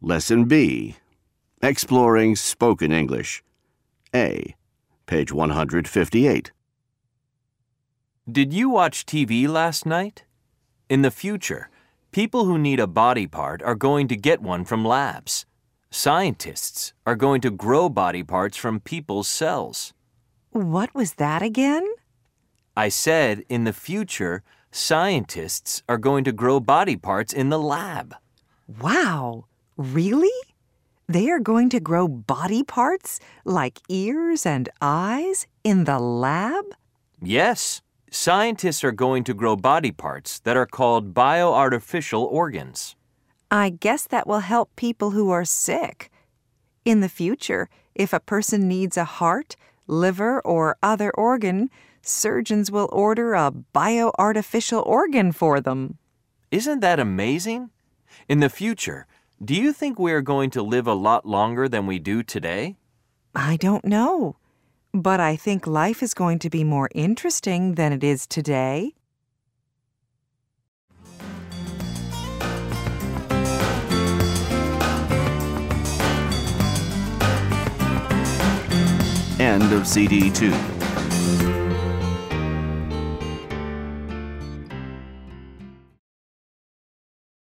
Lesson B. Exploring Spoken English. A. Page 158. Did you watch TV last night? In the future, people who need a body part are going to get one from labs. Scientists are going to grow body parts from people's cells. What was that again? I said, in the future, scientists are going to grow body parts in the lab. Wow! Really? They are going to grow body parts like ears and eyes in the lab? Yes, scientists are going to grow body parts that are called bioartificial organs. I guess that will help people who are sick. In the future, if a person needs a heart, liver, or other organ, surgeons will order a bioartificial organ for them. Isn't that amazing? In the future, do you think we are going to live a lot longer than we do today? I don't know, but I think life is going to be more interesting than it is today. End of CD 2.